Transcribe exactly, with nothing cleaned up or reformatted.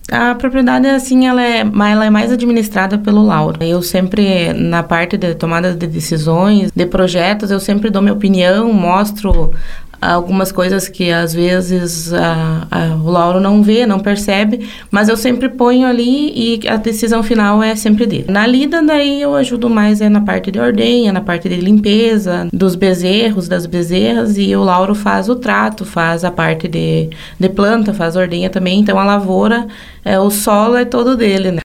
A propriedade, assim, ela é, ela é mais administrada pelo Lauro. Eu sempre, na parte de tomada de decisões, de projetos, eu sempre dou minha opinião, mostro algumas coisas que às vezes a, a, o Lauro não vê, não percebe, mas eu sempre ponho ali e a decisão final é sempre dele. Na lida, daí eu ajudo mais é na parte de ordenha, na parte de limpeza, dos bezerros, das bezerras, e o Lauro faz o trato, faz a parte de, de planta, faz ordenha também, então a lavoura, é, o solo é todo dele, né?